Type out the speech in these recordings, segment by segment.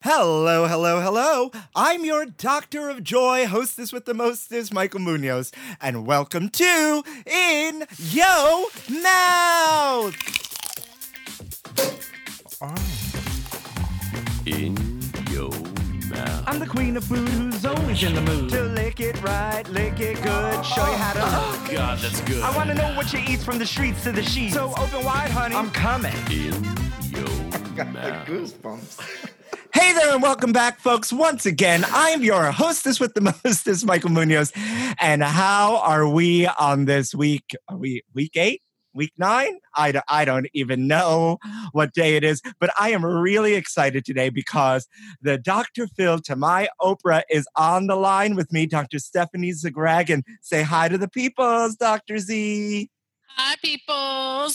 Hello, hello, hello. I'm your Doctor of Joy, hostess with the mostest, Michael Munoz, and welcome to In Yo Mouth. In your mouth. I'm the queen of food who's always in the mood to lick it right, lick it good, show you how to. Oh, God, that's good. I want to know what you eat from the streets to the sheets. So open wide, honey. I'm coming. In your Got mouth. the goosebumps. Hey there and welcome back, folks. Once again, I'm your hostess with the mostest, Michael Munoz. And how are we on this week? Are we week 8? Week 9? I don't even know what day it is, but I am really excited today because the Dr. Phil to my Oprah is on the line with me, Dr. Stephanie Zagragan. Say hi to the peoples, Dr. Z. Hi, peoples.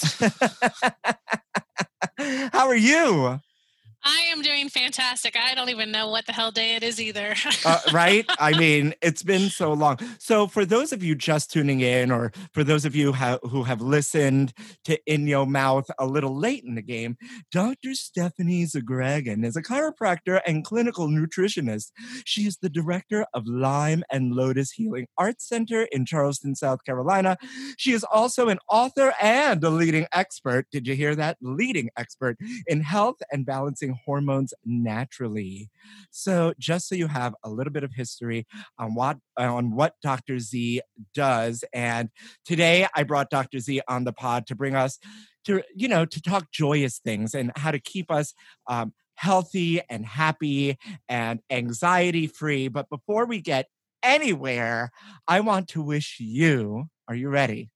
How are you? I am doing fantastic. I don't even know what the hell day it is either. Right? I mean, it's been so long. So for those of you just tuning in, or for those of you who have listened to In Your Mouth a little late in the game, Dr. Stephanie Zagragan is a chiropractor and clinical nutritionist. She is the director of Lime and Lotus Healing Arts Center in Charleston, South Carolina. She is also an author and a leading expert. Did you hear that? Leading expert in health and balancing hormones naturally. So just so you have a little bit of history on what Dr. Z does. And today I brought Dr. Z on the pod to bring us to talk joyous things and how to keep us healthy and happy and anxiety free. But before we get anywhere, I want to wish you, are you ready?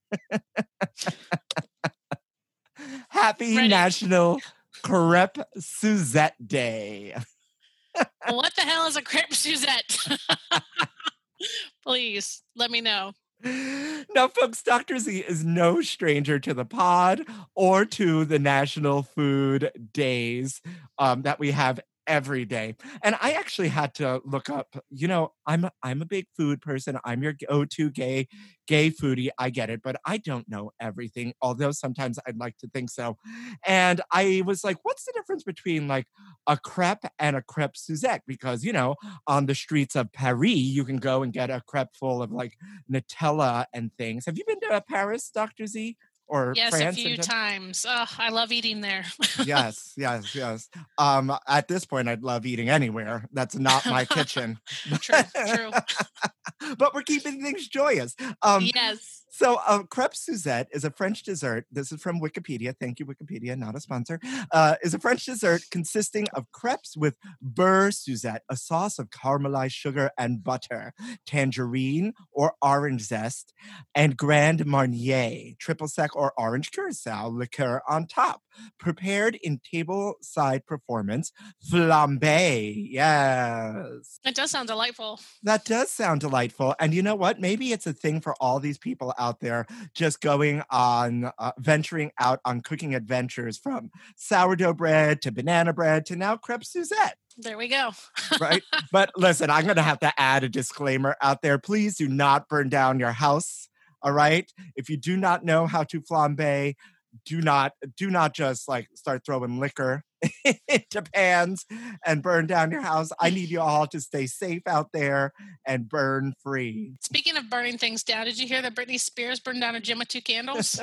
Happy Ready. National Crepe Suzette Day. What the hell is a crepe Suzette? Please let me know. Now, folks, Dr. Z is no stranger to the pod or to the National Food Days that we have every day. And I actually had to look up, I'm a big food person. I'm your go-to gay foodie. I get it, but I don't know everything, although sometimes I'd like to think so. And I was like, what's the difference between like a crepe and a crepe Suzette? Because, on the streets of Paris, you can go and get a crepe full of like Nutella and things. Have you been to Paris, Dr. Z? Or Yes, France a few times. Oh, I love eating there. Yes. At this point, I'd love eating anywhere. That's not my kitchen. True. But we're keeping things joyous. Yes. So crepe Suzette is a French dessert. This is from Wikipedia. Thank you, Wikipedia, not a sponsor. Is a French dessert consisting of crepes with beurre Suzette, a sauce of caramelized sugar and butter, tangerine or orange zest, and Grand Marnier, triple sec or orange curacao liqueur on top. Prepared in table-side performance, flambé. Yes. It does sound delightful. That does sound delightful. And you know what? Maybe it's a thing for all these people out there just going on, venturing out on cooking adventures from sourdough bread to banana bread to now crepe Suzette. There we go. Right? But listen, I'm going to have to add a disclaimer out there. Please do not burn down your house. All right? If you do not know how to flambe, do not just like start throwing liquor into pans and burn down your house. I need you all to stay safe out there and burn free. Speaking of burning things down, did you hear that Britney Spears burned down a gym with 2 candles?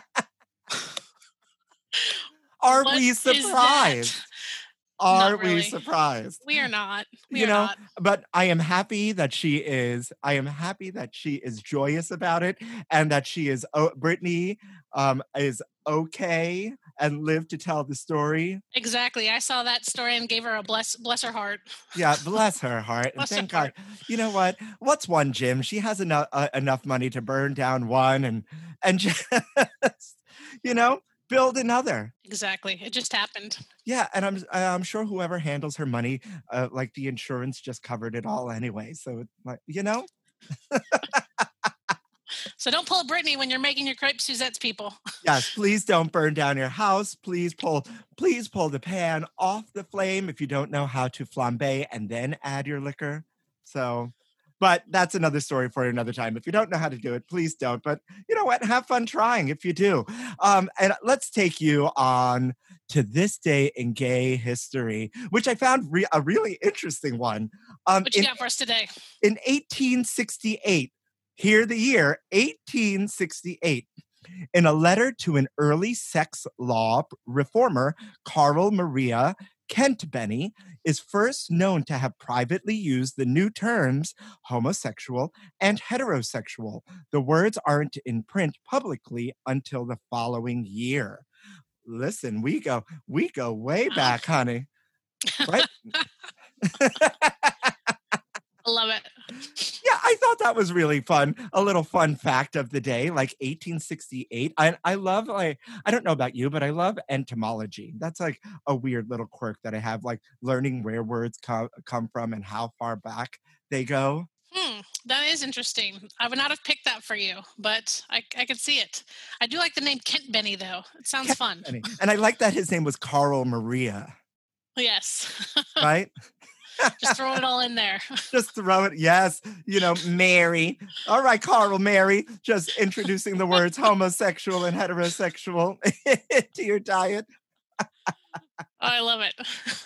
Are What we is surprised? that? Are Not we really. surprised? We are not. We are not. But I am happy that she is joyous about it, and that she is, Brittany is okay and lived to tell the story. Exactly. I saw that story and gave her a bless her heart. Yeah, bless her heart. Bless Thank her heart. God. You know what? What's one gym? She has enough money to burn down one and just, build another. Exactly. It just happened. Yeah, and I'm sure whoever handles her money, like the insurance just covered it all anyway. So like, So don't pull Britney when you're making your crepe Suzettes, people. Yes, please don't burn down your house. Please pull the pan off the flame if you don't know how to flambe and then add your liquor. So But that's another story for another time. If you don't know how to do it, please don't. But you know what? Have fun trying if you do. And let's take you on to this day in gay history, which I found a really interesting one. What you got for us today? In 1868, hear the year 1868. In a letter to an early sex law reformer, Carl Maria Kent-Benny is first known to have privately used the new terms homosexual and heterosexual. The words aren't in print publicly until the following year. Listen, we go way back, honey. Right? I love it. Yeah, I thought that was really fun. A little fun fact of the day, like 1868. I love, like, I don't know about you, but I love entomology. That's like a weird little quirk that I have, like learning where words come from and how far back they go. That is interesting. I would not have picked that for you, but I could see it. I do like the name Kent-Benny, though. It sounds fun. Benny. And I like that his name was Carl Maria. Yes. Right? Just throw it all in there. Just throw it. Yes. You know, Mary. All right, Carl Mary. Just introducing the words homosexual and heterosexual to your diet. I love it.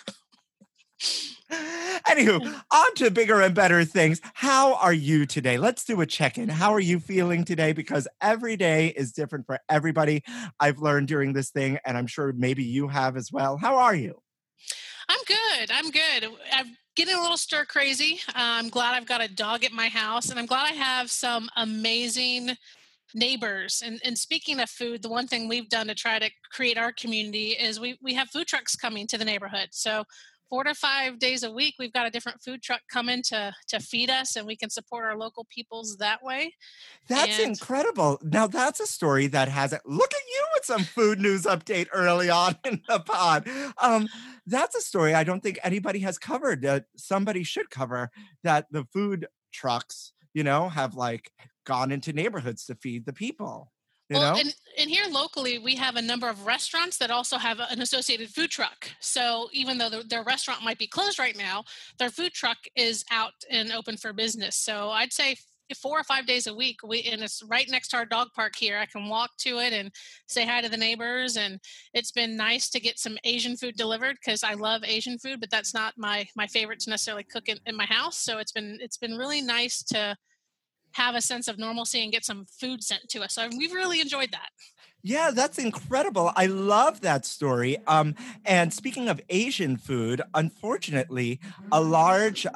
Anywho, on to bigger and better things. How are you today? Let's do a check-in. How are you feeling today? Because every day is different for everybody. I've learned during this thing, and I'm sure maybe you have as well. How are you? I'm good. I'm getting a little stir crazy. I'm glad I've got a dog at my house, and I'm glad I have some amazing neighbors. And speaking of food, the one thing we've done to try to create our community is we have food trucks coming to the neighborhood. So 4 to 5 days a week, we've got a different food truck coming to feed us, and we can support our local peoples that way. That's incredible. Now, that's a story that hasn't. Look at you with some food news update early on in the pod. That's a story I don't think anybody has covered that somebody should cover, that the food trucks, have like gone into neighborhoods to feed the people. And here locally, we have a number of restaurants that also have an associated food truck. So even though their restaurant might be closed right now, their food truck is out and open for business. So I'd say 4 or 5 days a week, and it's right next to our dog park here. I can walk to it and say hi to the neighbors. And it's been nice to get some Asian food delivered, because I love Asian food, but that's not my favorite to necessarily cook in my house. So it's been really nice to have a sense of normalcy and get some food sent to us. So we've really enjoyed that. Yeah, that's incredible. I love that story. And speaking of Asian food, unfortunately, a large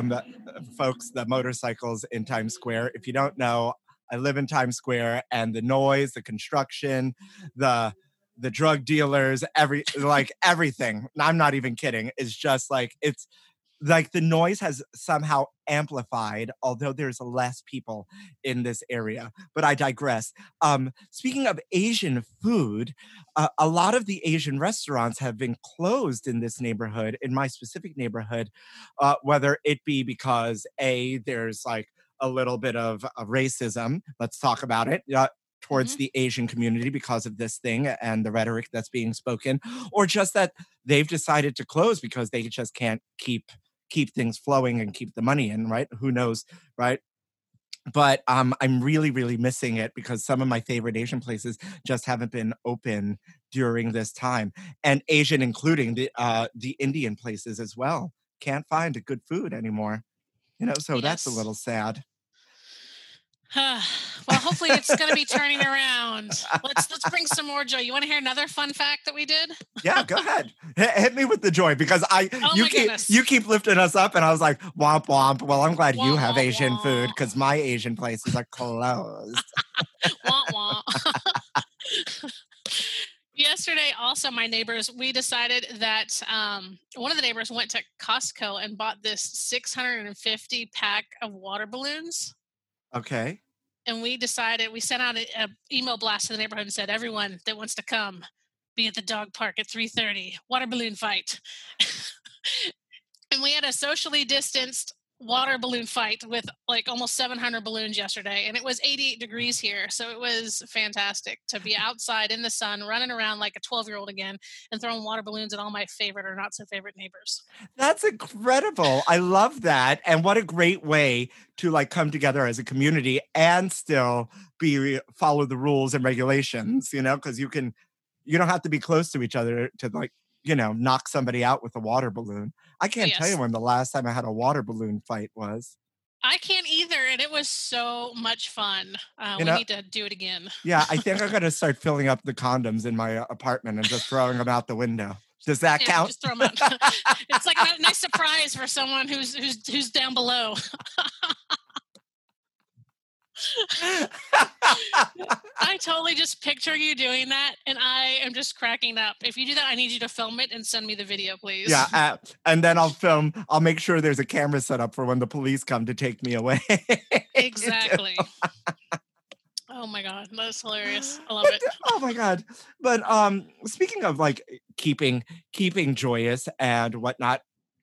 folks, the motorcycles in Times Square, if you don't know, I live in Times Square, and the noise, the construction, the drug dealers, everything, I'm not even kidding, is just like, it's like the noise has somehow amplified, although there's less people in this area. But I digress. Speaking of Asian food, a lot of the Asian restaurants have been closed in this neighborhood, in my specific neighborhood, whether it be because there's like a little bit of racism. Let's talk about it. Towards the Asian community because of this thing and the rhetoric that's being spoken, or just that they've decided to close because they just can't keep things flowing and keep the money in, right? Who knows, right? But I'm really, really missing it, because some of my favorite Asian places just haven't been open during this time, and Asian including the Indian places as well. Can't find a good food anymore, so That's a little sad. Well, hopefully it's going to be turning around. Let's bring some more joy. You want to hear another fun fact that we did? Yeah, go ahead. Hit me with the joy, because you keep lifting us up, and I was like, womp womp. Well, I'm glad you have Asian food, because my Asian places are closed. Womp womp. Yesterday, also, my neighbors, we decided that one of the neighbors went to Costco and bought this 650 pack of water balloons. Okay. And we sent out an email blast to the neighborhood and said, everyone that wants to come, be at the dog park at 3:30, water balloon fight. And we had a socially distanced water balloon fight with like almost 700 balloons yesterday, and it was 88 degrees here, so it was fantastic to be outside in the sun running around like a 12-year-old again and throwing water balloons at all my favorite or not so favorite neighbors. That's incredible. I love that. And what a great way to like come together as a community and still be follow the rules and regulations, because you don't have to be close to each other to like, knock somebody out with a water balloon. I can't tell you Yes, when the last time I had a water balloon fight was. I can't either, and it was so much fun. You We know, need to do it again. yeah, I think I gotta start filling up the condoms in my apartment and just throwing them out the window. Does that Yeah, count? just throw them out. It's like a nice surprise for someone who's down below. I totally just picture you doing that, and I am just cracking up. If you do that, I need you to film it and send me the video, Yeah, please. and then I'll make sure there's a camera set up for when the police come to take me away. Exactly. Oh my god, that's hilarious. I love But it. oh my god. But speaking of like keeping joyous and whatnot,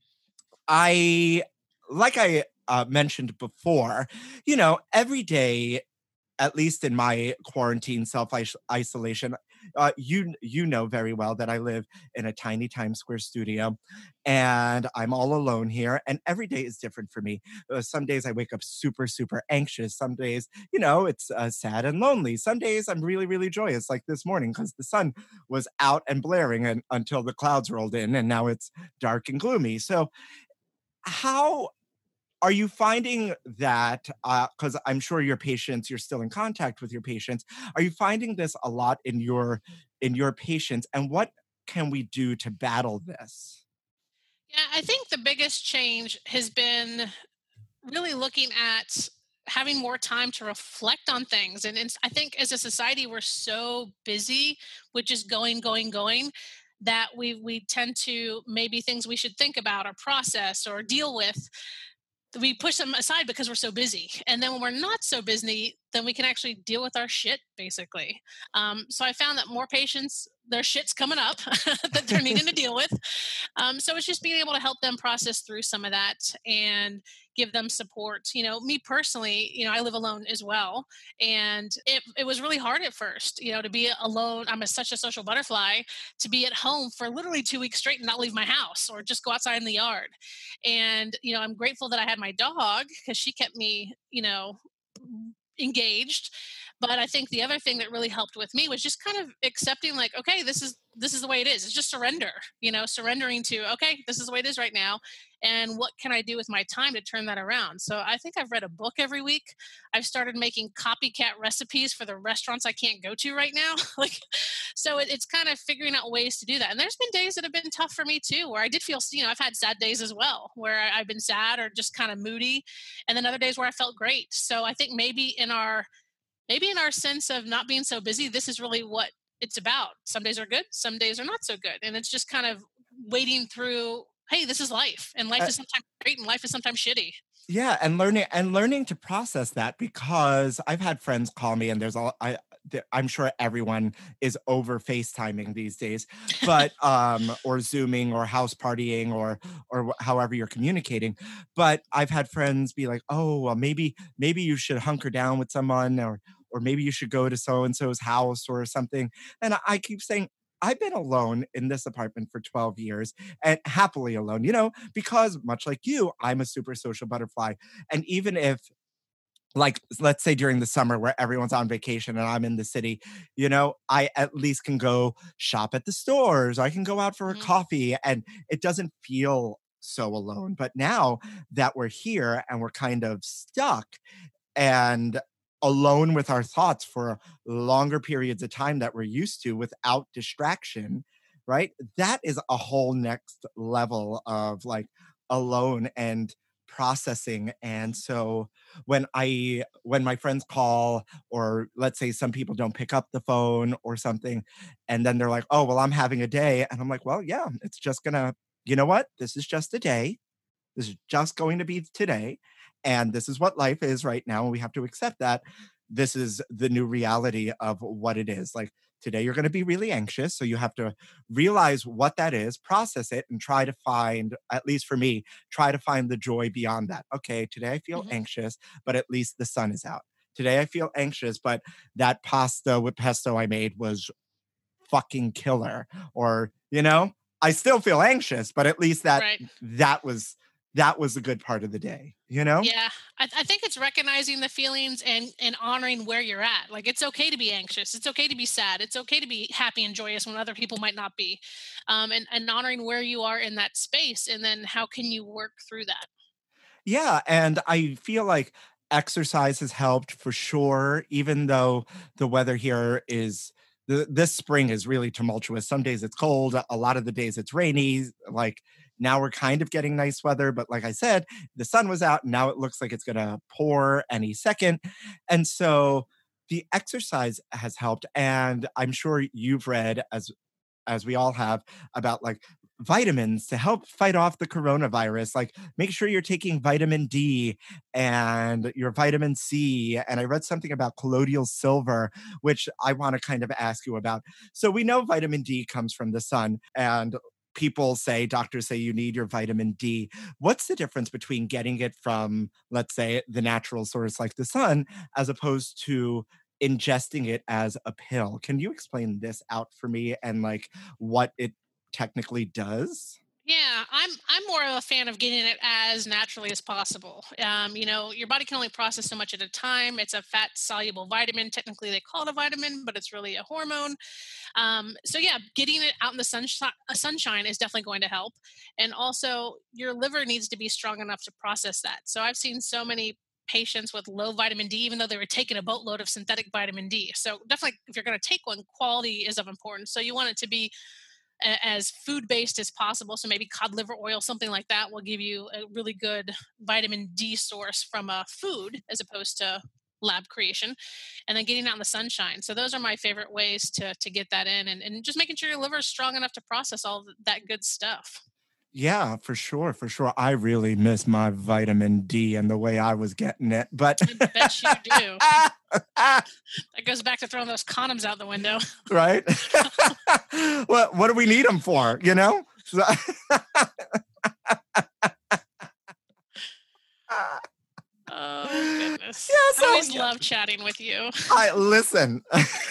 I like I mentioned before, every day, at least in my quarantine self isolation, you know very well that I live in a tiny Times Square studio, and I'm all alone here. And every day is different for me. Some days I wake up super super anxious. Some days, it's sad and lonely. Some days I'm really really joyous, like this morning because the sun was out and blaring and until the clouds rolled in, and now it's dark and gloomy. So how are you finding that, because I'm sure your patients, you're still in contact with your patients, are you finding this a lot in your patients, and what can we do to battle this? Yeah, I think the biggest change has been really looking at having more time to reflect on things. And I think as a society, we're so busy with just going, going, going that we tend to maybe things we should think about or process or deal with, we push them aside because we're so busy. And then when we're not so busy, then we can actually deal with our shit basically. So I found that more patients, their shit's coming up that they're needing to deal with. So it's just being able to help them process through some of that and give them support. Me personally, I live alone as well. And it was really hard at first, to be alone. I'm such a social butterfly to be at home for literally 2 weeks straight and not leave my house or just go outside in the yard. And, I'm grateful that I had my dog because she kept me, engaged. But I think the other thing that really helped with me was just kind of accepting, like, okay, this is the way it is. It's just surrender, surrendering to, okay, this is the way it is right now, and what can I do with my time to turn that around? So I think I've read a book every week. I've started making copycat recipes for the restaurants I can't go to right now. Like, so it's kind of figuring out ways to do that. And there's been days that have been tough for me too, where I did feel, I've had sad days as well, where I've been sad or just kind of moody, and then other days where I felt great. So I think maybe in our sense of not being so busy, this is really what it's about. Some days are good, some days are not so good. And it's just kind of wading through, hey, this is life. And life Uh, is sometimes great and life is sometimes shitty. yeah, and learning to process that because I've had friends call me, and I'm sure everyone is over FaceTiming these days, but or Zooming or house partying or however you're communicating. But I've had friends be like, "Oh, well, maybe you should hunker down with someone, or maybe you should go to so and so's house or something." And I keep saying, I've been alone in this apartment for 12 years and happily alone, because much like you, I'm a super social butterfly. And even if, like, let's say during the summer where everyone's on vacation and I'm in the city, I at least can go shop at the stores. I can go out for a Mhm. coffee and it doesn't feel so alone. But now that we're here and we're kind of stuck and alone with our thoughts for longer periods of time that we're used to without distraction, right? That is a whole next level of like alone and processing. And so when my friends call, or let's say some people don't pick up the phone or something, and then they're like, "Oh, well, I'm having a day." And I'm like, "Well, yeah, it's just gonna, you know what? This is just a day. This is just going to be today. And this is what life is right now. And we have to accept that this is the new reality of what it is. Like today you're going to be really anxious. So you have to realize what that is, process it, and try to find, at least for me, try to find the joy beyond that. Okay, today I feel Mhm. anxious, but at least the sun is out. Today I feel anxious, but that pasta with pesto I made was fucking killer. Or, I still feel anxious, but at least Right. that was that was a good part of the day, you know? Yeah, I think it's recognizing the feelings and honoring where you're at. Like it's okay to be anxious. It's okay to be sad. It's okay to be happy and joyous when other people might not be, and honoring where you are in that space, and then how can you work through that? Yeah, and I feel like exercise has helped for sure, even though the weather here is this spring is really tumultuous. Some days it's cold, a lot of the days it's rainy. Like now we're kind of getting nice weather, but like I said, the sun was out and now it looks like it's going to pour any second. And so the exercise has helped, and I'm sure you've read as we all have, about like vitamins to help fight off the coronavirus. Like, make sure you're taking vitamin D and your vitamin C. And I read something about colloidal silver, which I want to kind of ask you about. So, we know vitamin D comes from the sun, and doctors say you need your vitamin D. What's the difference between getting it from, let's say, the natural source like the sun, as opposed to ingesting it as a pill? Can you explain this out for me and like what it technically does? Yeah, I'm more of a fan of getting it as naturally as possible. Your body can only process so much at a time. It's a fat soluble vitamin. Technically, they call it a vitamin, but it's really a hormone. So yeah, getting it out in the sunshine is definitely going to help. And also, your liver needs to be strong enough to process that. So I've seen so many patients with low vitamin D, even though they were taking a boatload of synthetic vitamin D. So definitely, if you're going to take one, quality is of importance. So you want it to be as food based as possible. So maybe cod liver oil, something like that, will give you a really good vitamin D source from a food as opposed to lab creation, and then getting out in the sunshine. So those are my favorite ways to get that in, and just making sure your liver is strong enough to process all that good stuff. Yeah, for sure, for sure. I really miss my vitamin D and the way I was getting it, but I bet you do. That goes back to throwing those condoms out the window. right? What do we need them for? So- Oh goodness. yeah. I So always yeah, love chatting with you. I listen.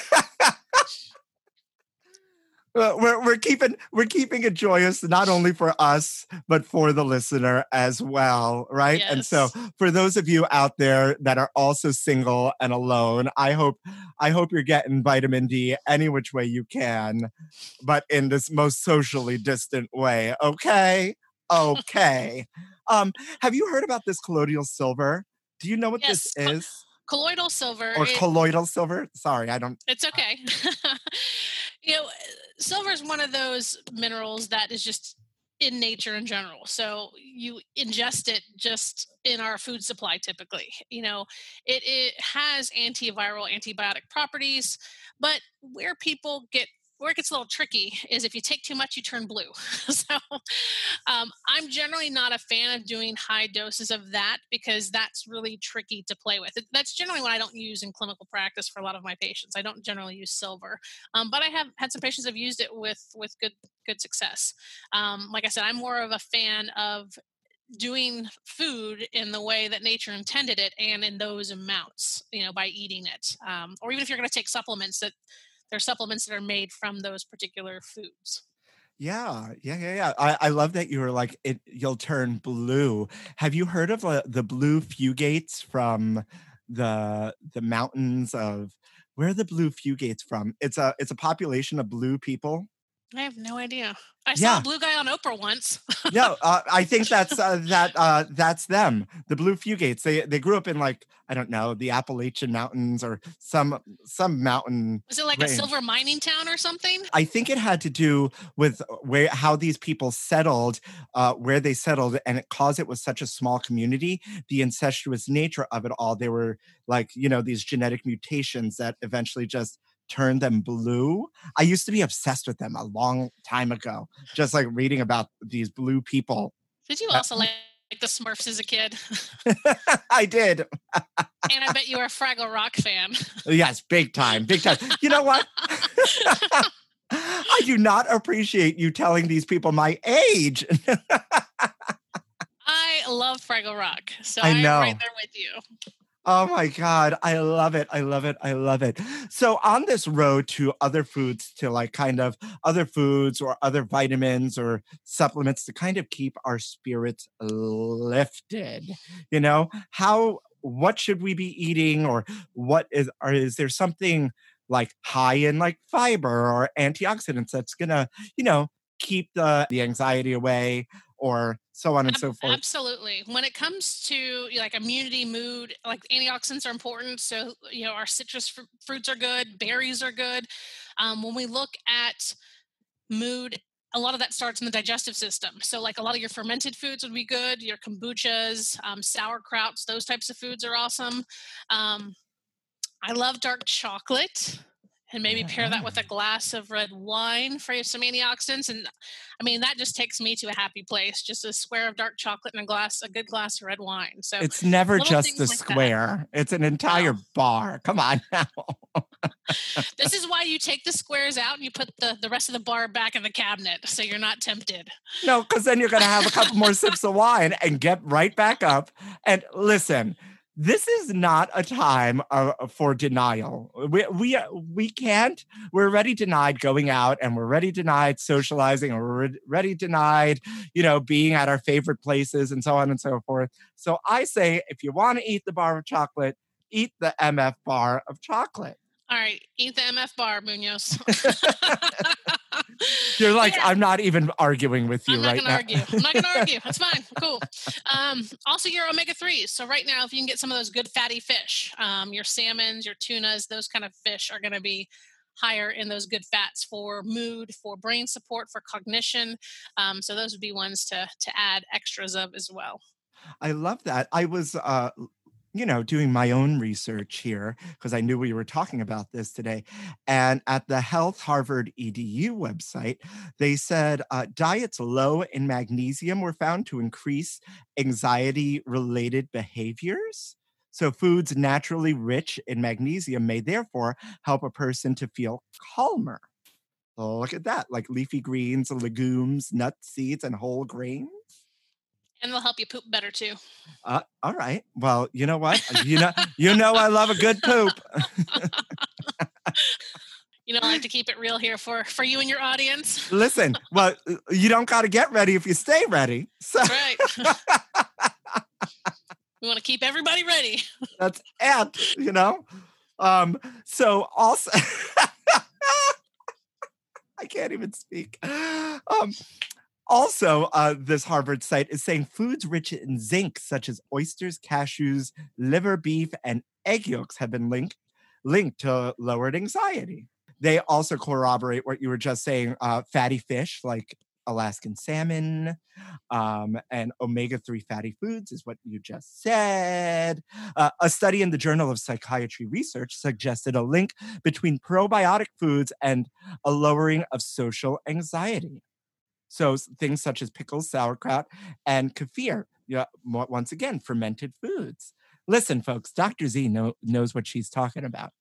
We're keeping it joyous, not only for us but for the listener as well, right? And so Yes. for those of you out there that are also single and alone, I hope you're getting vitamin D any which way you can, but in this most socially distant way. Okay, okay. Um, have you heard about this colloidal silver? Do you know what this Yes. is? Colloidal silver. Or colloidal silver? Sorry, I don't. It's okay. you know, silver is one of those minerals that is just in nature in general. So you ingest it just in our food supply typically. It has antiviral, antibiotic properties, but where it gets a little tricky is if you take too much, you turn blue. So I'm generally not a fan of doing high doses of that because that's really tricky to play with. That's generally what I don't use in clinical practice for a lot of my patients. I don't generally use silver, but I have had some patients have used it with good success. Like I said, I'm more of a fan of doing food in the way that nature intended it and in those amounts, by eating it. Or even if you're going to take supplements, that there are supplements that are made from those particular foods. Yeah, yeah, yeah, yeah. I love that you were like it. You'll turn blue. Have you heard of the blue fugates from the mountains of? Where are the blue fugates from? It's a population of blue people. I have no idea. I saw a Yeah, blue guy on Oprah once. no, I think that's them. The blue fugates. They grew up in, like, I don't know, the Appalachian Mountains or some mountain Was it like a range. silver mining town or something? I think it had to do with where how these people settled, where they settled, and because it was such a small community, the incestuous nature of it all. They were like, these genetic mutations that eventually just turned them blue. I used to be obsessed with them a long time ago, just like reading about these blue people. Did you Uh, also like the Smurfs as a kid? I did. And I bet you're a Fraggle Rock fan. Yes, big time, big time. You know what? I do not appreciate you telling these people my age. I love Fraggle Rock, so I I am right know. there with you. Oh my God. I love it. I love it. I love it. So on this road to other foods, to like kind of other foods or other vitamins or supplements to kind of keep our spirits lifted, what should we be eating, or is there something like high in like fiber or antioxidants that's gonna, keep the anxiety away, or so on and so forth? Absolutely. When it comes to like immunity, mood, like antioxidants are important. So, our citrus fruits are good, berries are good. When we look at mood, a lot of that starts in the digestive system. So, like a lot of your fermented foods would be good, your kombuchas, sauerkrauts, those types of foods are awesome. Um, I love dark chocolate. And maybe pair that with a glass of red wine for some antioxidants. And I mean, that just takes me to a happy place. Just a square of dark chocolate and a good glass of red wine. So It's never little just a things like that. square. It's an entire No. bar. Come on now. This is why you take the squares out and you put the rest of the bar back in the cabinet so you're not tempted. No, because then you're going to have a couple more sips of wine and get right back up. And listen, this is not a time for denial. We can't. We're already denied going out, and we're already denied socializing, and we're already denied, being at our favorite places and so on and so forth. So I say, if you want to eat the bar of chocolate, eat the MF bar of chocolate. All right, eat the MF bar, Munoz. You're like, yeah. I'm not even arguing with you right now. I'm not going to argue. That's fine. Cool. Also, your omega-3s. So right now, if you can get some of those good fatty fish, your salmons, your tunas, those kind of fish are going to be higher in those good fats for mood, for brain support, for cognition. So those would be ones to add extras of as well. I love that. I was doing my own research here because I knew we were talking about this today. And at the Health Harvard EDU website, they said diets low in magnesium were found to increase anxiety-related behaviors. So foods naturally rich in magnesium may therefore help a person to feel calmer. Oh, look at that, like leafy greens, legumes, nuts, seeds, and whole grains. And they'll help you poop better too. All right. Well, you know what? I love a good poop. I like to keep it real here for you and your audience. Listen, well, you don't got to get ready if you stay ready. So. That's right. We want to keep everybody ready. That's it, So also, I can't even speak. Also, this Harvard site is saying foods rich in zinc, such as oysters, cashews, liver, beef, and egg yolks have been linked to lowered anxiety. They also corroborate what you were just saying, fatty fish like Alaskan salmon and omega-3 fatty foods is what you just said. A study in the Journal of Psychiatry Research suggested a link between probiotic foods and a lowering of social anxiety. So things such as pickles, sauerkraut, and kefir. Once again, fermented foods. Listen, folks, Dr. Z knows what she's talking about.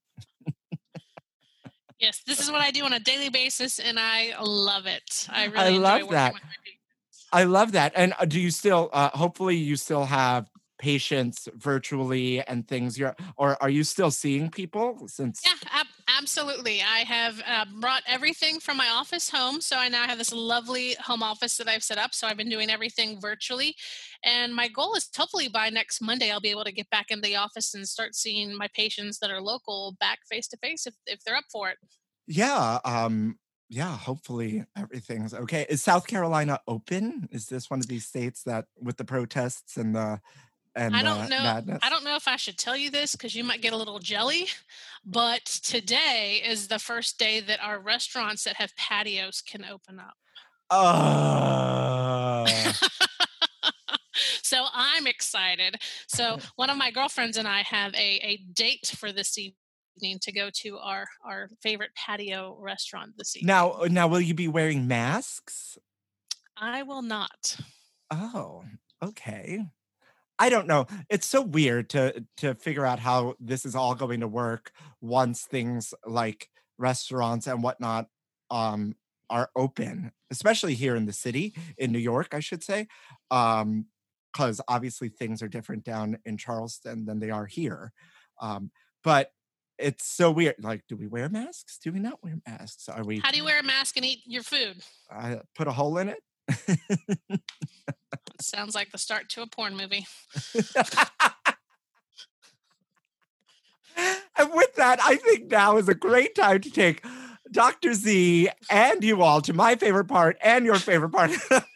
Yes, this is what I do on a daily basis, and I love it. I really enjoy love working that. with my patients. I love that. And do you still, hopefully you still have patients virtually and things, or are you still seeing people since? Yeah, absolutely. I have brought everything from my office home. So I now have this lovely home office that I've set up. So I've been doing everything virtually. And my goal is hopefully by next Monday, I'll be able to get back into the office and start seeing my patients that are local back face to face if they're up for it. Yeah. Yeah, hopefully everything's okay. Is South Carolina open? Is this one of these states that with the protests and the I don't know. madness? I don't know if I should tell you this because you might get a little jelly, but today is the first day that our restaurants that have patios can open up. So I'm excited. So one of my girlfriends and I have a date for this evening to go to our favorite patio restaurant this evening. Now, will you be wearing masks? I will not. Oh, okay. I don't know. It's so weird to figure out how this is all going to work once things like restaurants and whatnot um are open, especially here in the city, in New York, I should say. Because obviously things are different down in Charleston than they are here. But it's so weird. Like, do we wear masks? Do we not wear masks? Are we How do you wear a mask and eat your food? put a hole in it? It sounds like the start to a porn movie. And with that, I think now is a great time to take Dr. Z and you all to my favorite part and your favorite part.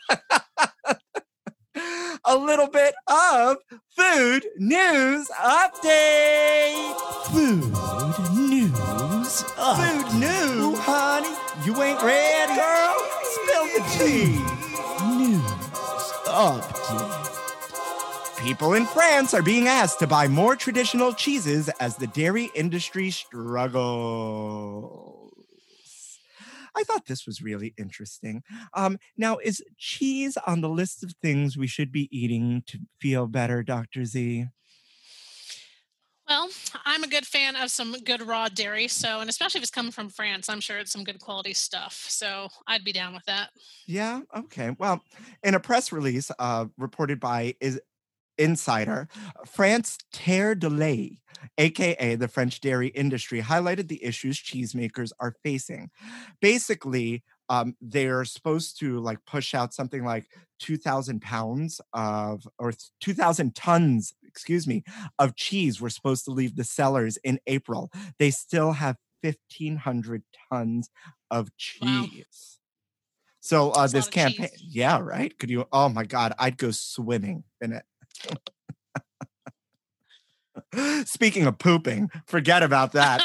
A little bit of food news update. Food news. Food news. Ooh, honey, you ain't ready. Girl, spill the tea. News update. People in France are being asked to buy more traditional cheeses as the dairy industry struggles. I thought this was really interesting. Now, is cheese on the list of things we should be eating to feel better, Dr. Z? Well, I'm a good fan of some good raw dairy, and especially if it's coming from France, I'm sure it's some good quality stuff. So I'd be down with that. Yeah, okay. Well, in a press release reported by Insider, France Terre de Lait, aka the French dairy industry, highlighted the issues cheesemakers are facing. Basically, they're supposed to like push out something like 2,000 pounds or 2,000 tons, of cheese were supposed to leave the cellars in April. They still have 1,500 tons of cheese. Wow. So That's a this lot of campaign, cheese. yeah, right? Could you? Oh my God, I'd go swimming in it. Speaking of pooping, forget about that.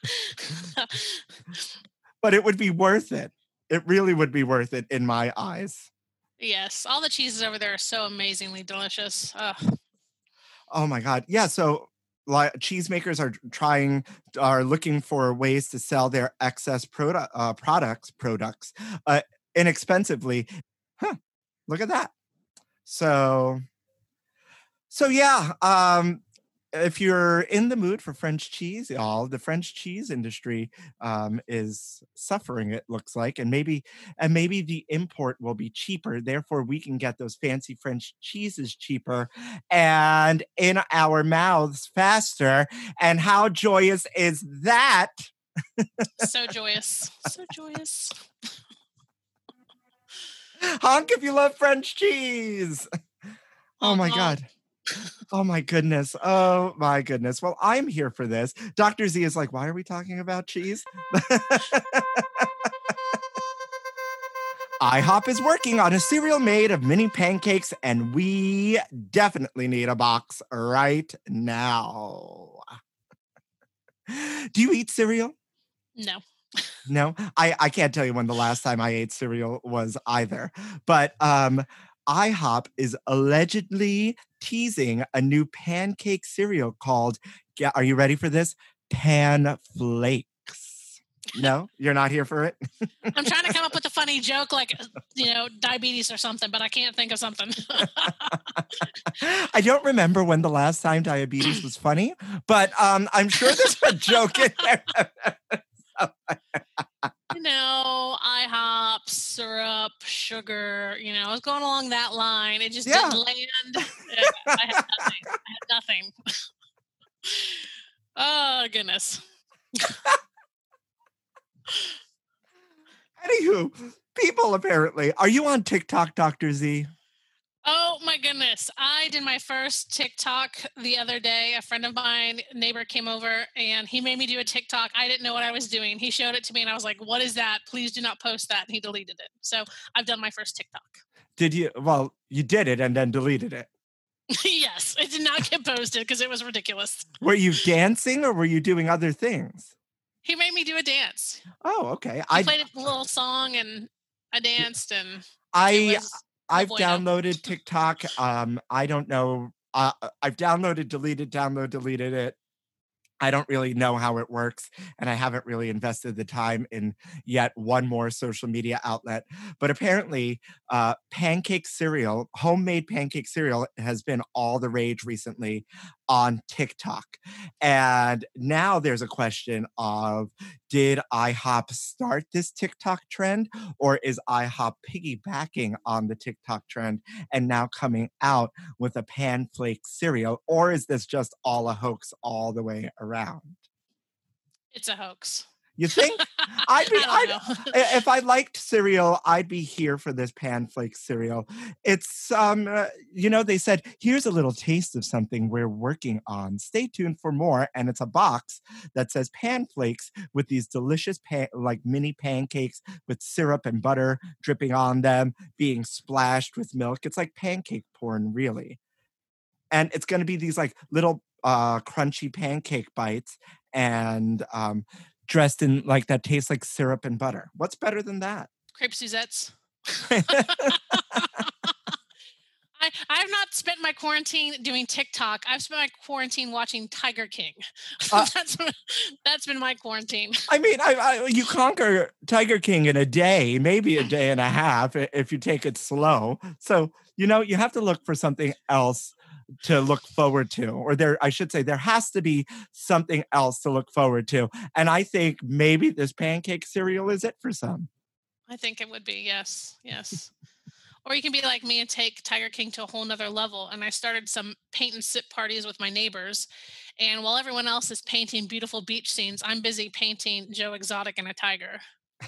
But it would be worth it. It really would be worth it in my eyes. Yes, all the cheeses over there are so amazingly delicious. Oh my God. Yeah. So cheesemakers are looking for ways to sell their excess products inexpensively. Huh. Look at that. So yeah, if you're in the mood for French cheese, y'all, the French cheese industry is suffering, it looks like, and maybe the import will be cheaper. Therefore, we can get those fancy French cheeses cheaper and in our mouths faster. And how joyous is that? So joyous. So joyous. Honk if you love French cheese. Oh my God. Oh my goodness. Oh my goodness. Well, I'm here for this. Dr. Z is like, why are we talking about cheese? IHOP is working on a cereal made of mini pancakes, and we definitely need a box right now. Do you eat cereal? No. No, I can't tell you when the last time I ate cereal was either. But IHOP is allegedly teasing a new pancake cereal called, are you ready for this? Pan Flakes. No, you're not here for it? I'm trying to come up with a funny joke like, diabetes or something, but I can't think of something. I don't remember when the last time diabetes was funny, but I'm sure there's a joke in there. IHOP, syrup, sugar, I was going along that line. It just didn't land. I had nothing. Oh, goodness. Anywho, people apparently, are you on TikTok, Dr. Z? Oh my goodness. I did my first TikTok the other day. A friend of mine, neighbor, came over and he made me do a TikTok. I didn't know what I was doing. He showed it to me and I was like, what is that? Please do not post that. And he deleted it. So I've done my first TikTok. Did you? Well, you did it and then deleted it. Yes, it did not get posted because it was ridiculous. Were you dancing or were you doing other things? He made me do a dance. Oh, okay. He played a little song and I danced and I've downloaded TikTok. I don't know. I've deleted it. I don't really know how it works, and I haven't really invested the time in yet one more social media outlet. But apparently, pancake cereal, homemade pancake cereal, has been all the rage recently on TikTok. And now there's a question of, did IHOP start this TikTok trend, or is IHOP piggybacking on the TikTok trend and now coming out with a pan flake cereal, or is this just all a hoax all the way around? It's a hoax. You think? I don't know. If I liked cereal, I'd be here for this pan flake cereal. It's they said, here's a little taste of something we're working on. Stay tuned for more. And it's a box that says pan flakes with these delicious like mini pancakes with syrup and butter dripping on them, being splashed with milk. It's like pancake porn, really. And it's going to be these like little crunchy pancake bites and dressed in like that tastes like syrup and butter. What's better than that? Crepe Suzettes. I've not spent my quarantine doing TikTok. I've spent my quarantine watching Tiger King. That's been my quarantine. I mean, you conquer Tiger King in a day, maybe a day and a half if you take it slow. So, you have to look for something else to look forward to, or I should say there has to be something else to look forward to. And I think maybe this pancake cereal is it for some. I think it would be, yes. Or you can be like me and take Tiger King to a whole nother level. And I started some paint and sip parties with my neighbors. And while everyone else is painting beautiful beach scenes, I'm busy painting Joe Exotic and a tiger.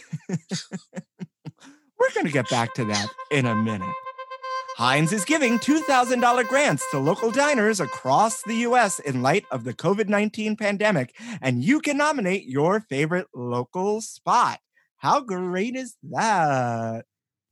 We're going to get back to that in a minute. Heinz is giving $2,000 grants to local diners across the U.S. in light of the COVID-19 pandemic, and you can nominate your favorite local spot. How great is that?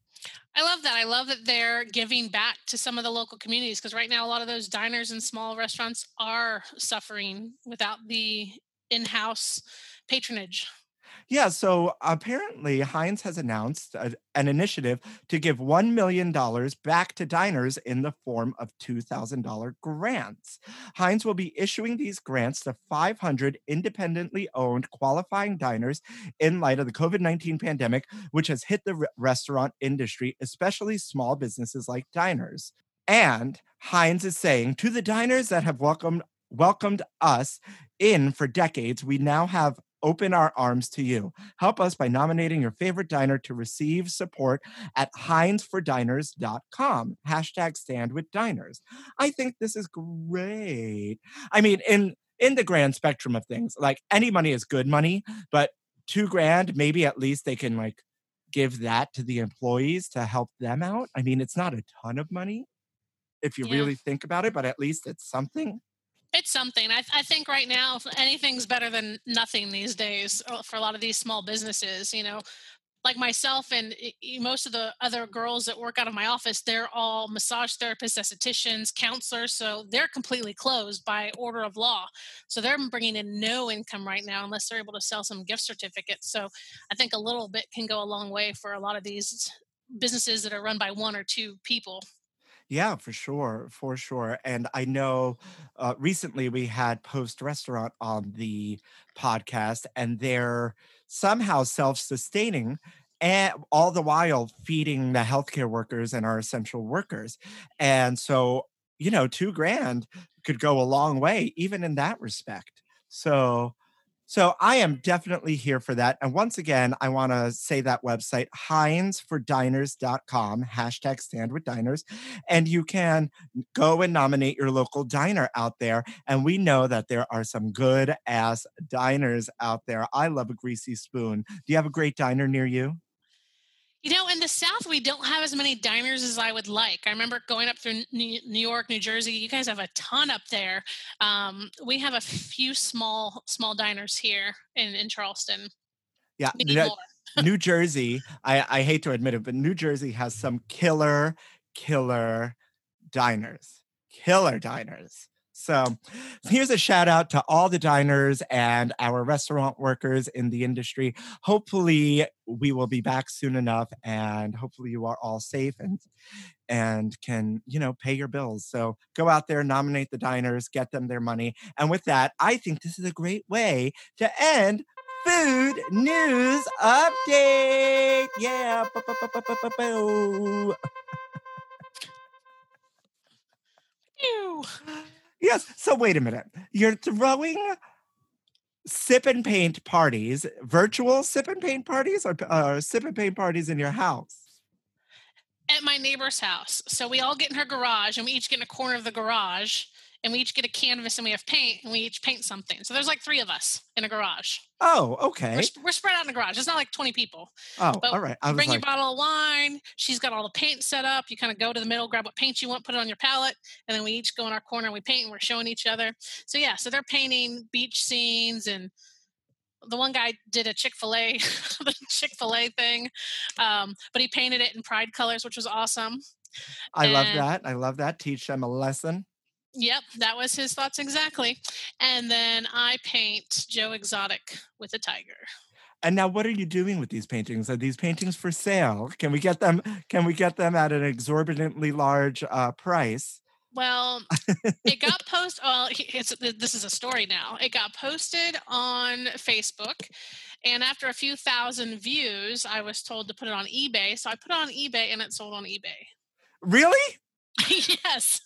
I love that. I love that they're giving back to some of the local communities, because right now a lot of those diners and small restaurants are suffering without the in-house patronage. Yeah, so apparently Heinz has announced an initiative to give $1 million back to diners in the form of $2,000 grants. Heinz will be issuing these grants to 500 independently owned qualifying diners in light of the COVID-19 pandemic, which has hit the restaurant industry, especially small businesses like diners. And Heinz is saying, to the diners that have welcomed us in for decades, we now have open our arms to you. Help us by nominating your favorite diner to receive support at HeinzForDiners.com. #StandWithDiners. I think this is great. I mean, in the grand spectrum of things, like any money is good money, but $2,000, maybe at least they can like give that to the employees to help them out. I mean, it's not a ton of money if you really think about it, but at least it's something. It's something. I think right now, if anything's better than nothing these days for a lot of these small businesses, like myself and most of the other girls that work out of my office, they're all massage therapists, estheticians, counselors. So they're completely closed by order of law. So they're bringing in no income right now unless they're able to sell some gift certificates. So I think a little bit can go a long way for a lot of these businesses that are run by one or two people. Yeah, for sure. And I know recently we had Post Restaurant on the podcast, and they're somehow self-sustaining, and all the while feeding the healthcare workers and our essential workers. And so, $2,000 could go a long way, even in that respect. So I am definitely here for that. And once again, I want to say that website, HeinzForDiners.com, #StandWithDiners. And you can go and nominate your local diner out there. And we know that there are some good ass diners out there. I love a greasy spoon. Do you have a great diner near you? In the South, we don't have as many diners as I would like. I remember going up through New York, New Jersey. You guys have a ton up there. We have a few small diners here in Charleston. Yeah, New Jersey, I hate to admit it, but New Jersey has some killer diners. So here's a shout out to all the diners and our restaurant workers in the industry. Hopefully we will be back soon enough, and hopefully you are all safe and can, pay your bills. So go out there, nominate the diners, get them their money. And with that, I think this is a great way to end Food News Update. Yeah. Boo. Ew. Yes. So wait a minute. You're throwing sip and paint parties, virtual sip and paint parties, or sip and paint parties in your house? At my neighbor's house. So we all get in her garage, and we each get in a corner of the garage, and we each get a canvas, and we have paint, and we each paint something. So there's like 3 of us in a garage. Oh, okay. We're spread out in the garage. It's not like 20 people. Oh, But all right. you bring your bottle of wine. She's got all the paint set up. You kind of go to the middle, grab what paint you want, put it on your palette, and then we each go in our corner and we paint, and we're showing each other. So yeah, so they're painting beach scenes, and the one guy did a Chick-fil-A, the Chick-fil-A thing, but he painted it in pride colors, which was awesome. I love that. I love that. Teach them a lesson. Yep, that was his thoughts exactly. And then I paint Joe Exotic with a tiger. And now, what are you doing with these paintings? Are these paintings for sale? Can we get them? Can we get them at an exorbitantly large price? Well, it got posted. Well, this is a story now. It got posted on Facebook, and after a few thousand views, I was told to put it on eBay. So I put it on eBay, and it sold on eBay. Really? Yes.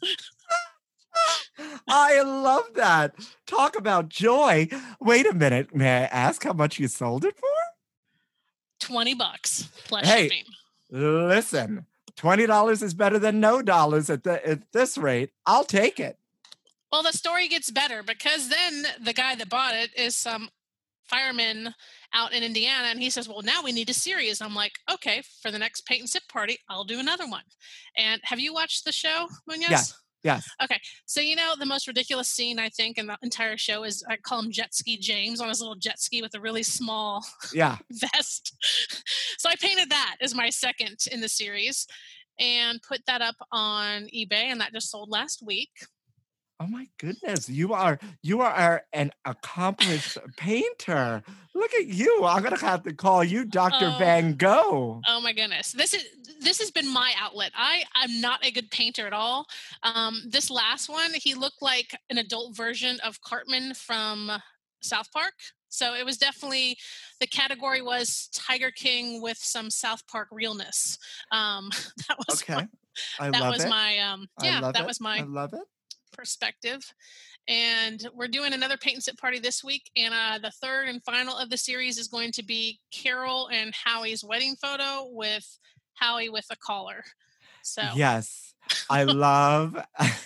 I love that. Talk about joy. Wait a minute. May I ask how much you sold it for? $20 plus Hey, shipping. listen. $20 is better than no dollars at this rate. I'll take it. Well, the story gets better, because then the guy that bought it is some fireman out in Indiana, and he says, well, now we need a series. I'm like, okay, for the next paint and sip party, I'll do another one. And have you watched the show, Munoz? Yes. Okay. So, the most ridiculous scene, I think, in the entire show is, I call him Jet Ski James on his little jet ski with a really small vest. So I painted that as my second in the series and put that up on eBay, and that just sold last week. Oh my goodness, you are an accomplished painter. Look at you. I'm gonna have to call you Dr. Van Gogh. Oh my goodness. This has been my outlet. I'm not a good painter at all. This last one, he looked like an adult version of Cartman from South Park. So it was definitely, the category was Tiger King with some South Park realness. That was okay. I love it. Perspective. And we're doing another paint and sip party this week, and the third and final of the series is going to be Carol and Howie's wedding photo with Howie with a collar. So yes, I love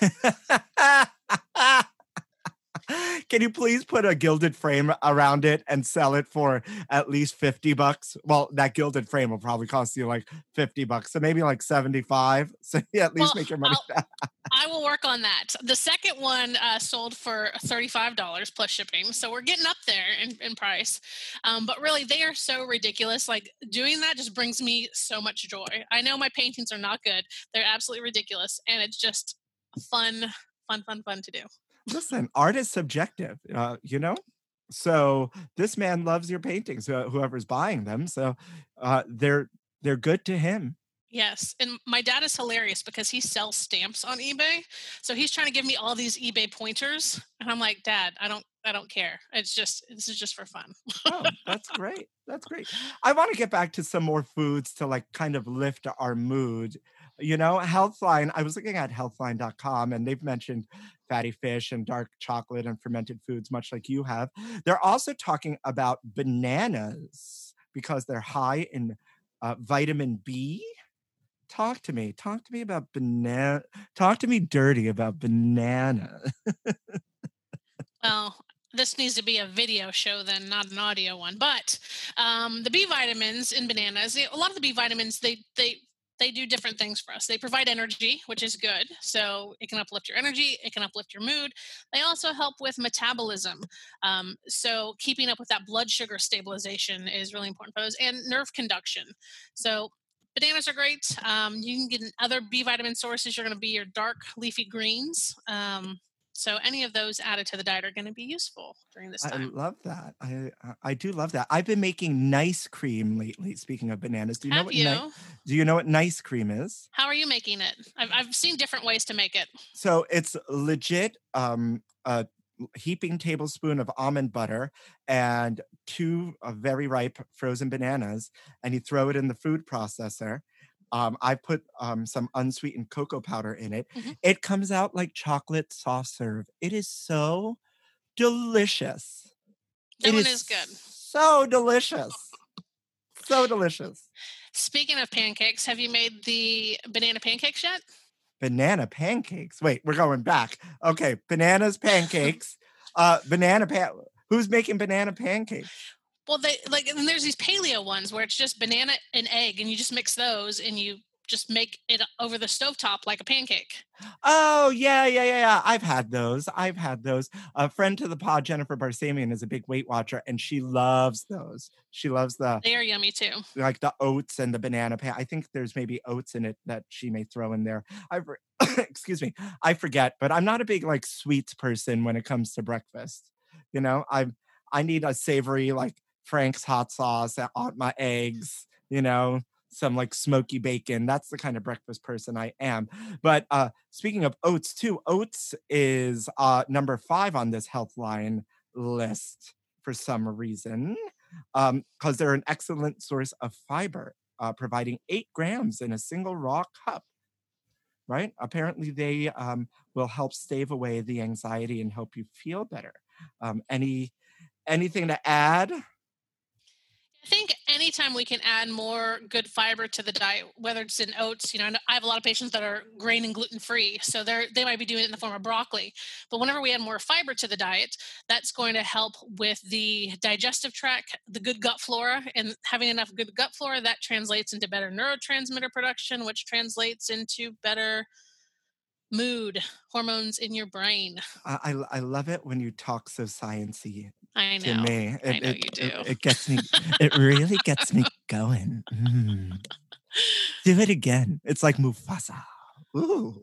Can you please put a gilded frame around it and sell it for at least $50? Well, that gilded frame will probably cost you like $50, so maybe like 75. So you at least make your money back. I will work on that. The second one sold for $35 plus shipping, so we're getting up there in price. But really, they are so ridiculous. Like, doing that just brings me so much joy. I know my paintings are not good; they're absolutely ridiculous, and it's just fun to do. Listen, art is subjective, So this man loves your paintings, whoever's buying them. So they're good to him. Yes. And my dad is hilarious because he sells stamps on eBay. So he's trying to give me all these eBay pointers. And I'm like, Dad, I don't care. This is just for fun. Oh, that's great. That's great. I want to get back to some more foods to like kind of lift our mood. Healthline, I was looking at healthline.com, and they've mentioned fatty fish and dark chocolate and fermented foods, much like you have. They're also talking about bananas because they're high in vitamin B. Talk to me about banana. Talk to me dirty about banana. Well, this needs to be a video show then, not an audio one. But the B vitamins in bananas, a lot of the B vitamins, they do different things for us. They provide energy, which is good. So it can uplift your energy. It can uplift your mood. They also help with metabolism. So keeping up with that blood sugar stabilization is really important for those, and nerve conduction. So bananas are great. You can get other B vitamin sources. You're going to be your dark leafy greens. So any of those added to the diet are going to be useful during this I time. love that. I do love that. I've been making nice cream lately. Speaking of bananas, do you know Have what you? do you know what nice cream is? How are you making it? I've seen different ways to make it. So it's legit a heaping tablespoon of almond butter and two very ripe frozen bananas, and you throw it in the food processor. I put some unsweetened cocoa powder in it. Mhm. It comes out like chocolate soft serve. It is so delicious. That It one is is good. so delicious. So delicious. Speaking of pancakes, have you made the banana pancakes yet? Banana pancakes. Wait, we're going back. Okay, bananas, pancakes. Who's making banana pancakes? Well, and there's these paleo ones where it's just banana and egg, and you just mix those, and you just make it over the stovetop like a pancake. Oh, yeah. I've had those. A friend to the pod, Jennifer Barsamian, is a big Weight Watcher, and she loves those. She loves They are yummy too. like the oats and the banana pan. I think there's maybe oats in it that she may throw in there. Excuse me. I forget, but I'm not a big like sweets person when it comes to breakfast. You know, I need a savory like Frank's hot sauce on my eggs, some like smoky bacon. That's the kind of breakfast person I am. But speaking of oats too, oats is number 5 on this Healthline list for some reason, because they're an excellent source of fiber, providing 8 grams in a single raw cup. Right? Apparently, they will help stave away the anxiety and help you feel better. Anything to add? I think anytime we can add more good fiber to the diet, whether it's in oats, I have a lot of patients that are grain and gluten free, so they might be doing it in the form of broccoli. But whenever we add more fiber to the diet, that's going to help with the digestive tract, the good gut flora, and having enough good gut flora that translates into better neurotransmitter production, which translates into better mood, hormones in your brain. I love it when you talk so sciencey I to know. me. I know you do. It gets me. It really gets me going. Do it again. It's like Mufasa. Ooh.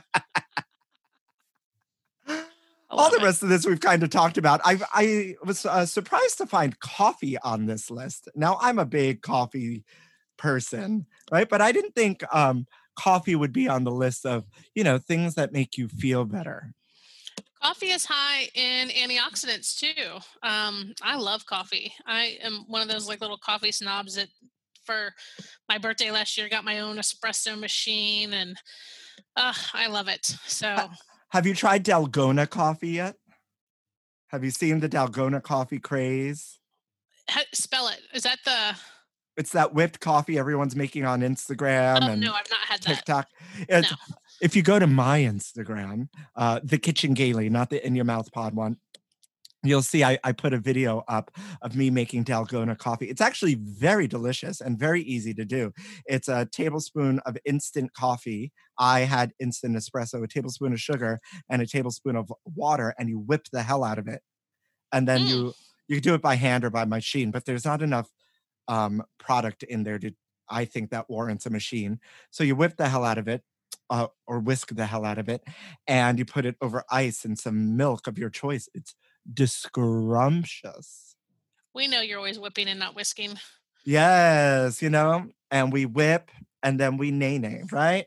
All the rest of this we've kind of talked about. I was surprised to find coffee on this list. Now, I'm a big coffee person, right? But I didn't think coffee would be on the list of, things that make you feel better. Coffee is high in antioxidants too. I love coffee. I am one of those like little coffee snobs that for my birthday last year got my own espresso machine, and I love it. So have you tried Dalgona coffee yet? Have you seen the Dalgona coffee craze? Spell it. Is that the... It's that whipped coffee everyone's making on Instagram and no, I've not had TikTok. that. No. If you go to my Instagram, the Kitchen Gaily, not the In Your Mouth Pod one, you'll see I put a video up of me making Dalgona coffee. It's actually very delicious and very easy to do. It's a tablespoon of instant coffee. I had instant espresso, a tablespoon of sugar, and a tablespoon of water, and you whip the hell out of it. And then you can do it by hand or by machine, but there's not enough product in there I think that warrants a machine. So you whip the hell out of it, or whisk the hell out of it, and you put it over ice and some milk of your choice. It's discrumptious. We know you're always whipping and not whisking. Yes, and we whip and then we nay, right?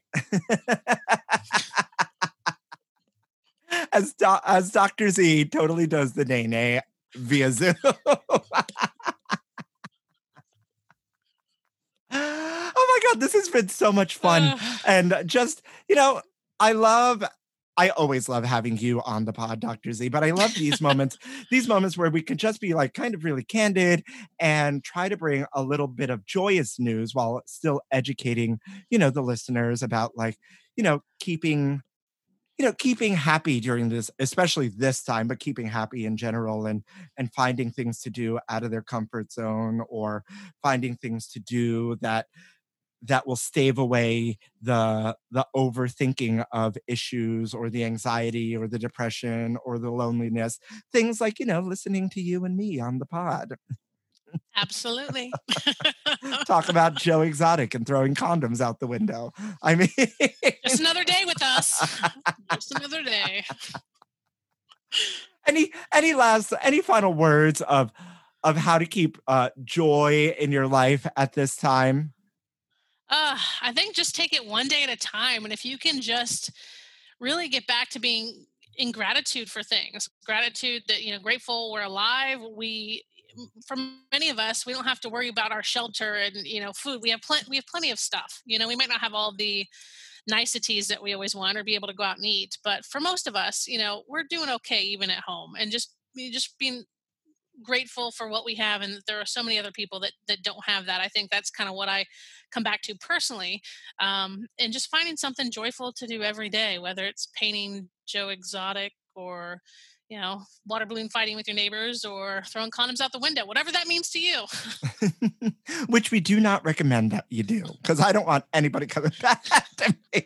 As Dr. Z totally does the nay via Zoom. Oh my God, this has been so much fun. And just, I always love having you on the pod, Dr. Z, but I love these moments where we can just be like kind of really candid and try to bring a little bit of joyous news while still educating, the listeners about like, keeping happy during this, especially this time, but keeping happy in general and finding things to do out of their comfort zone, or finding things to do that will stave away the overthinking of issues, or the anxiety, or the depression, or the loneliness. Things like, listening to you and me on the pod. Absolutely. Talk about Joe Exotic and throwing condoms out the window. I mean, just another day with us. Just another day. Any final words of how to keep joy in your life at this time? I think just take it one day at a time. And if you can just really get back to being in gratitude for things, gratitude that, grateful we're alive. For many of us, we don't have to worry about our shelter and, food. We have plenty of stuff. We might not have all the niceties that we always want or be able to go out and eat. But for most of us, we're doing okay even at home, and just being grateful for what we have, and that there are so many other people that don't have that. I think that's kind of what I come back to personally, and just finding something joyful to do every day, whether it's painting Joe Exotic or water balloon fighting with your neighbors or throwing condoms out the window, whatever that means to you. Which we do not recommend that you do, because I don't want anybody coming back to me.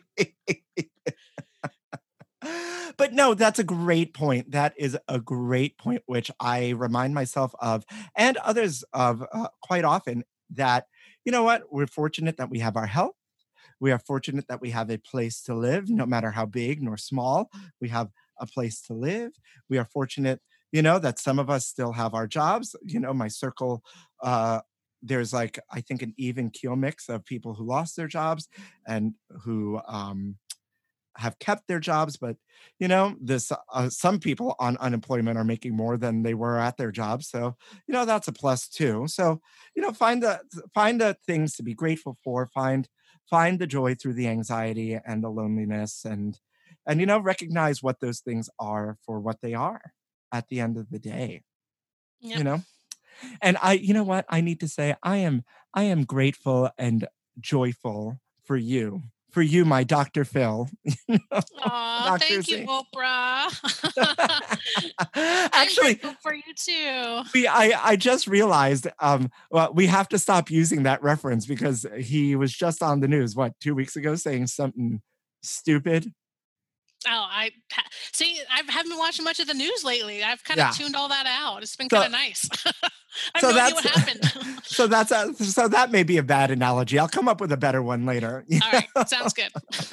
But no, that's a great point. That is a great point, which I remind myself of and others of quite often, that, you know what, we're fortunate that we have our health. We are fortunate that we have a place to live, no matter how big nor small. We have a place to live. We are fortunate, that some of us still have our jobs. My circle, there's like, I think, an even keel mix of people who lost their jobs and who have kept their jobs. But, this some people on unemployment are making more than they were at their jobs. So, that's a plus too. So, find the things to be grateful for, find the joy through the anxiety and the loneliness, and recognize what those things are for what they are at the end of the day. Yep. you know and what I need to say, I am grateful and joyful for you, my Dr. Phil. Aw, Dr. thank you, Z. Oprah. I'm Actually, grateful for you too. I just realized, well, we have to stop using that reference because he was just on the news, 2 weeks ago, saying something stupid. Oh, see. I haven't been watching much of the news lately. I've kind Yeah. of tuned all that out. It's been So- kind of nice. I have so no idea what that's- happened. So that may be a bad analogy. I'll come up with a better one later. All right, sounds good.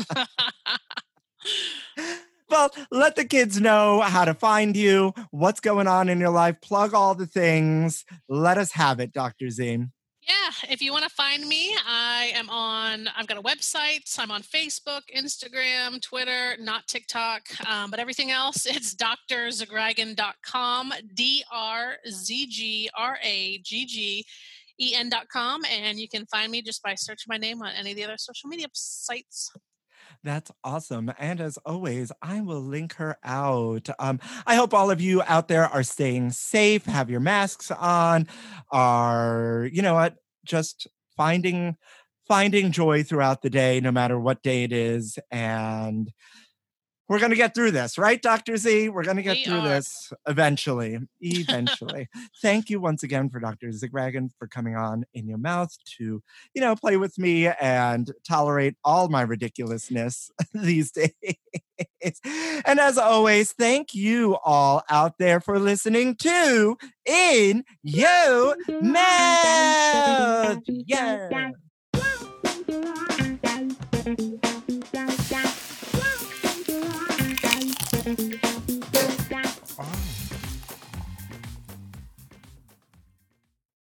Well, let the kids know how to find you, what's going on in your life, plug all the things. Let us have it, Dr. Z. Yeah, if you want to find me, I've got a website. I'm on Facebook, Instagram, Twitter, not TikTok, but everything else, it's drzgraggen.com, DRZGRAGGEN.com. And you can find me just by searching my name on any of the other social media sites. That's awesome. And as always, I will link her out. I hope all of you out there are staying safe, have your masks on, are, just finding joy throughout the day, no matter what day it is. And we're going to get through this, right, Dr. Z? We're going to get through this eventually. Thank you once again for Dr. Zigragan for coming on In Your Mouth to, play with me and tolerate all my ridiculousness these days. And as always, thank you all out there for listening to In Your Mouth. Yeah.